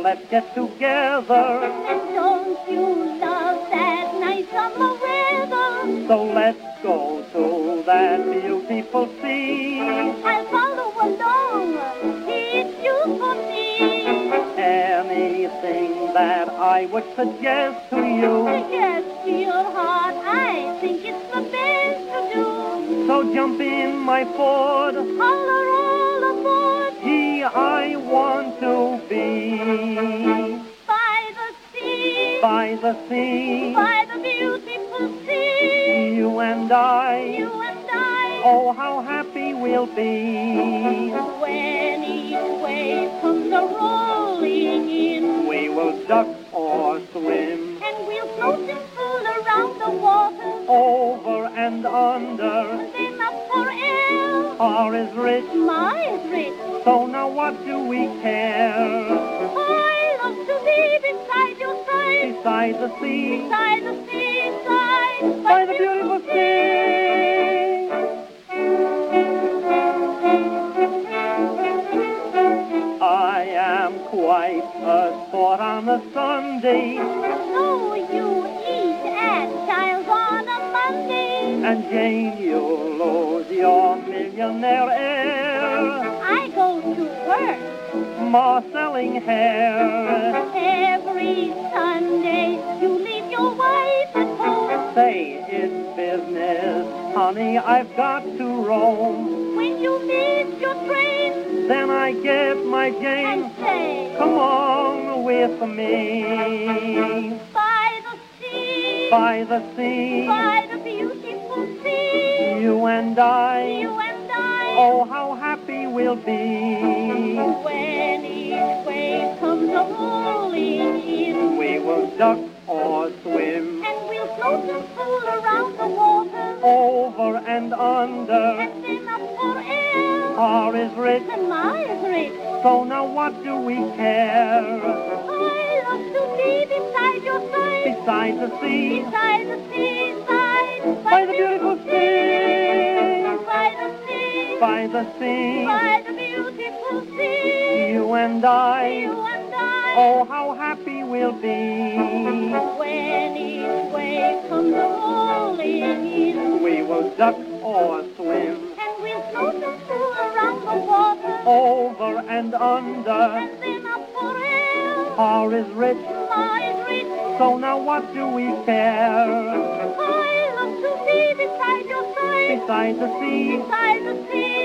let's get together. And don't you love that nice summer weather? So let's go to that beautiful sea. I'll follow along, it's you for me. Anything that I would suggest to you. Yes, to your heart, I think it's the best to do. So jump in my Ford. Holler all aboard. He I want to be. By the sea, By the sea, by the beautiful sea. you and I. You and I. Oh, how happy we'll be. When each wave comes a-rolling in, We will duck or swim, and we'll float and fool around the water. over and under. Then up for air. R is rich, My is rich. so now what do we care? I love to be beside your side. Beside the sea, Beside the seaside. by the beautiful sea. I am quite a sport on a Sunday, So you eat at Child's on a Monday. and Jane, you'll lose your millionaire air. I go to work More selling hair. every Sunday. You leave your wife at home. Say it's business, honey, I've got to roam. When you miss your train Then I get my Jane, and say, come on with me. by the sea, By the sea, by the beautiful sea. you and I. You and I. Oh, how happy we'll be. When each wave comes a-rolling in, We will duck or swim, and we'll float and fool around the water. over and under. And then up for air. R is rich, And my is rich. so now what do we care? I love to be beside your side. Beside the sea, Beside the seaside. by the beautiful sea. By the sea. By the sea, By the beautiful sea. you and I. You and I. Oh, how happy we'll be. When each wave comes a-rolling in, We will duck or swim, and we'll float and fool around the water. over and under. And then up for air. R is rich, My is rich. so now what do we care? I love to be beside your side. Beside the sea, Beside the sea.